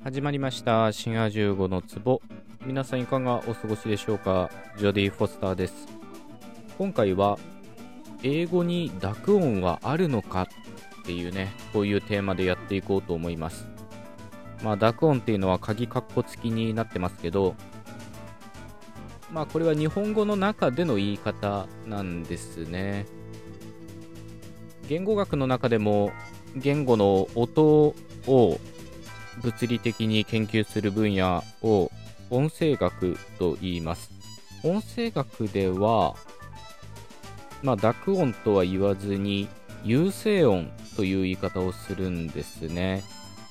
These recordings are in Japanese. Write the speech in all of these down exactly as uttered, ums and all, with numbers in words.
始まりました深夜じゅうごの壺。皆さんいかがお過ごしでしょうか。ジョディ・フォスターです。今回は英語に濁音はあるのかっていうね、こういうテーマでやっていこうと思います。まあ濁音っていうのは鍵括弧付きになってますけど、まあこれは日本語の中での言い方なんですね。言語学の中でも言語の音を物理的に研究する分野を音声学と言います。音声学では、まあ、濁音とは言わずに有声音という言い方をするんですね。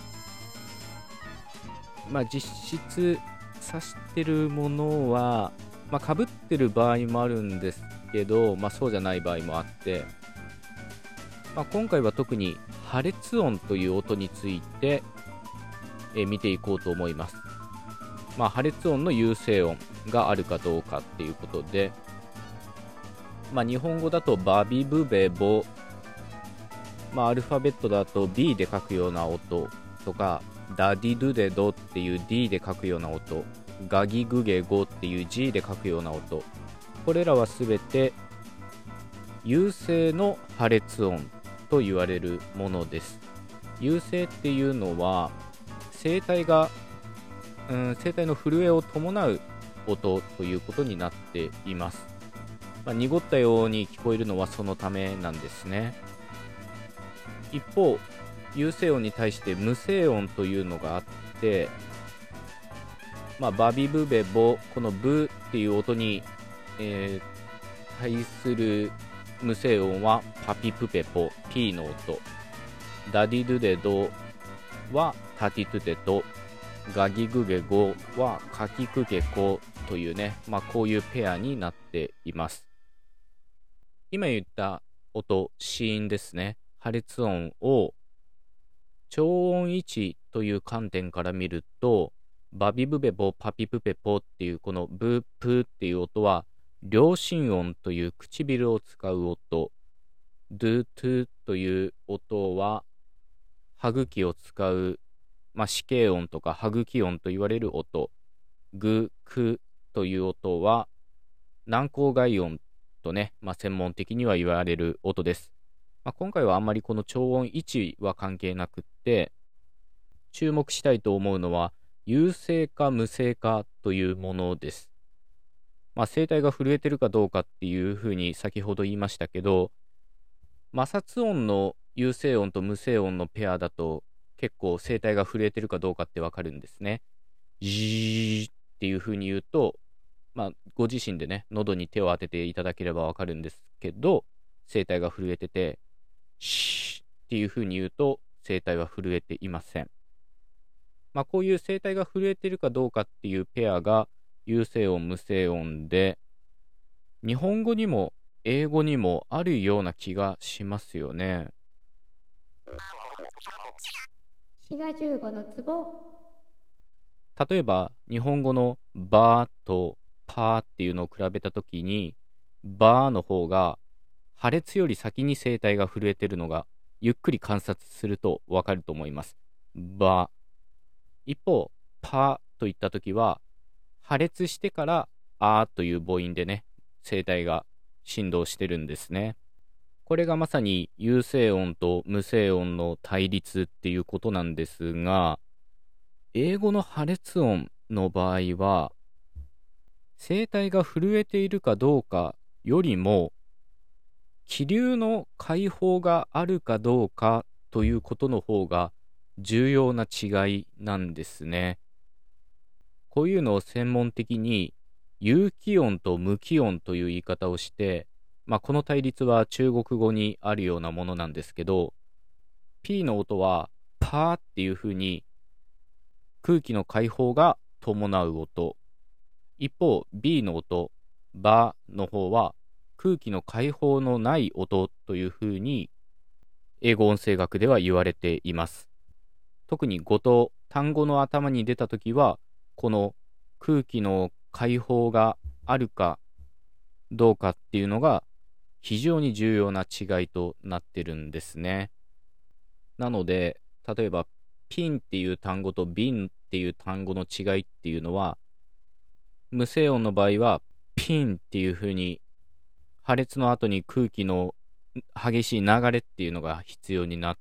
まあ、実質指してるものは、まあ、被ってる場合もあるんですけど、まあ、そうじゃない場合もあって、まあ、今回は特に破裂音という音についてえ見ていこうと思います。まあ、破裂音の有声音があるかどうかっていうことで、まあ、日本語だとバビブベボ、まあ、アルファベットだと B で書くような音とか、ダディドゥデドっていう D で書くような音、ガギグゲゴっていう G で書くような音、これらはすべて有声の破裂音と言われるものです。有声っていうのは声帯が、うん、声帯の震えを伴う音ということになっています。まあ、濁ったように聞こえるのはそのためなんですね。一方、有声音に対して無声音というのがあって、まあ、バビブベボ、このブっていう音に、えー、対する無声音はパピプペポ、P の音。ダディドゥデドはタティトゥテとガギグゲゴはカキクゲコというね、まあこういうペアになっています。今言った音、子音ですね。破裂音を超音位置という観点から見ると、バビブベボパピプペポっていうこのブプっていう音は両心音という唇を使う音、ドゥトゥという音は歯茎を使う、まあ、死形音とか歯茎音と言われる音、グ、クという音は軟口外音とね、まあ、専門的には言われる音です。まあ、今回はあんまりこの超音位置は関係なくって、注目したいと思うのは有声か無声かというものです。まあ、声帯が震えてるかどうかっていうふうに先ほど言いましたけど、摩擦音の有声音と無声音のペアだと結構声帯が震えてるかどうかってわかるんですね。ジーっていう風に言うと、まあご自身でね喉に手を当てていただければわかるんですけど、声帯が震えててシーっていう風に言うと声帯は震えていません。まあこういう声帯が震えてるかどうかっていうペアが有声音無声音で、日本語にも英語にもあるような気がしますよね。 滋賀じゅうごの壺。 例えば日本語のバーとパーっていうのを比べたときに、バーの方が破裂より先に声帯が震えてるのがゆっくり観察するとわかると思います。バー。一方、パーといったときは破裂してからあーという母音でね、声帯が振動してるんですね。これがまさに有声音と無声音の対立っていうことなんですが、英語の破裂音の場合は、声帯が震えているかどうかよりも、気流の解放があるかどうかということの方が重要な違いなんですね。こういうのを専門的に有気音と無気音という言い方をして、まあ、この対立は中国語にあるようなものなんですけど、P の音はパーっていう風に空気の解放が伴う音。一方 B の音、バの方は空気の解放のない音という風に英語音声学では言われています。特に語と単語の頭に出たときは、この空気の解放があるかどうかっていうのが非常に重要な違いとなってるんですね。なので、例えばピンっていう単語と瓶っていう単語の違いっていうのは、無声音の場合はピンっていう風に破裂の後に空気の激しい流れっていうのが必要になって、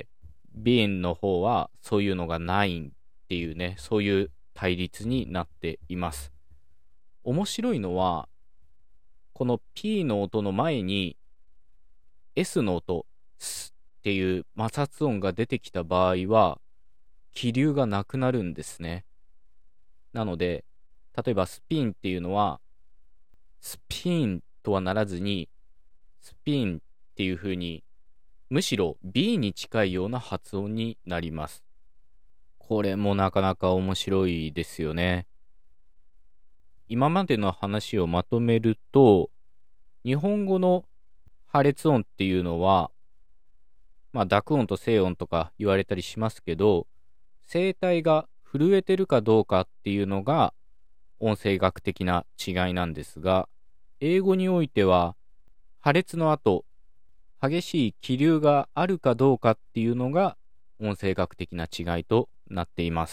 瓶の方はそういうのがないっていうね、そういう対立になっています。面白いのは、この P の音の前に S の音、スっていう摩擦音が出てきた場合は、気流がなくなるんですね。なので、例えばスピンっていうのは、スピンとはならずに、スピンっていう風に、むしろ B に近いような発音になります。これもなかなか面白いですよね。今までの話をまとめると、日本語の破裂音っていうのは、まあ濁音と静音とか言われたりしますけど、声帯が震えてるかどうかっていうのが音声学的な違いなんですが、英語においては破裂の後、激しい気流があるかどうかっていうのが音声学的な違いとなっています。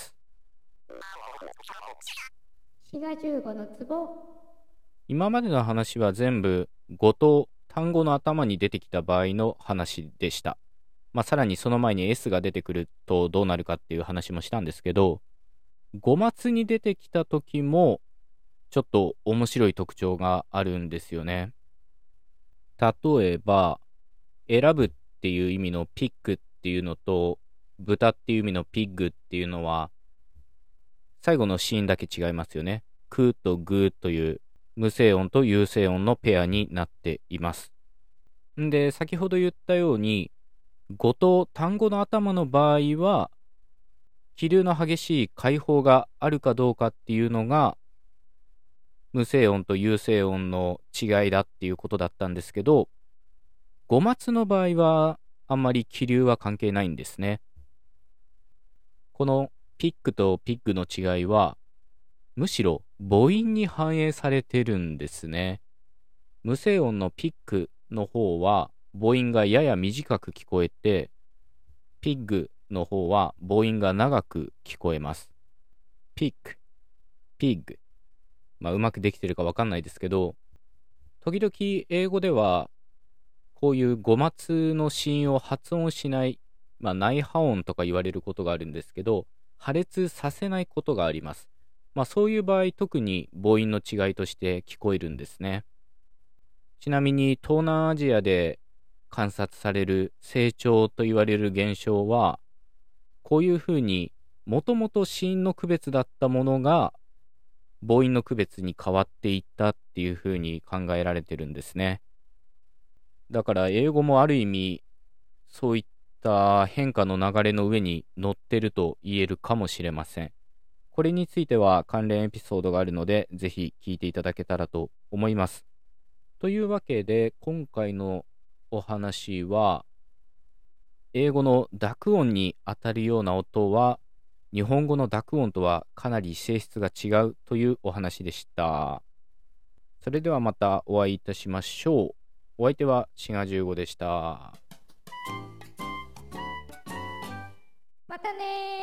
滋賀じゅうごのツボ。 今までの話は全部語と単語の頭に出てきた場合の話でした。まあ、さらにその前に S が出てくるとどうなるかっていう話もしたんですけど、語末に出てきた時もちょっと面白い特徴があるんですよね。例えば、選ぶっていう意味のピックっていうのと、豚っていう意味のピッグっていうのは、最後の子音だけ違いますよね。クとグという無声音と有声音のペアになっています。んで、先ほど言ったように、語と単語の頭の場合は、気流の激しい開放があるかどうかっていうのが、無声音と有声音の違いだっていうことだったんですけど、語末の場合は、あんまり気流は関係ないんですね。このピックとピッグの違いは、むしろ母音に反映されてるんですね。無声音のピックの方は母音がやや短く聞こえて、ピッグの方は母音が長く聞こえます。ピック、ピッグ。まあ、うまくできてるかわかんないですけど、時々英語では、こういう語末の子音を発音しない、まあ、内破音とか言われることがあるんですけど、破裂させないことがあります。まあ、そういう場合、特に母音の違いとして聞こえるんですね。ちなみに、東南アジアで観察される成長と言われる現象は、こういうふうにもともと子音の区別だったものが母音の区別に変わっていったっていうふうに考えられてるんですね。だから英語もある意味そういった変化の流れの上に乗ってると言えるかもしれません。これについては関連エピソードがあるので、ぜひ聞いていただけたらと思います。というわけで、今回のお話は、英語の濁音に当たるような音は、日本語の濁音とはかなり性質が違うというお話でした。それではまたお会いいたしましょう。お相手は滋賀じゅうごでした。 またねー。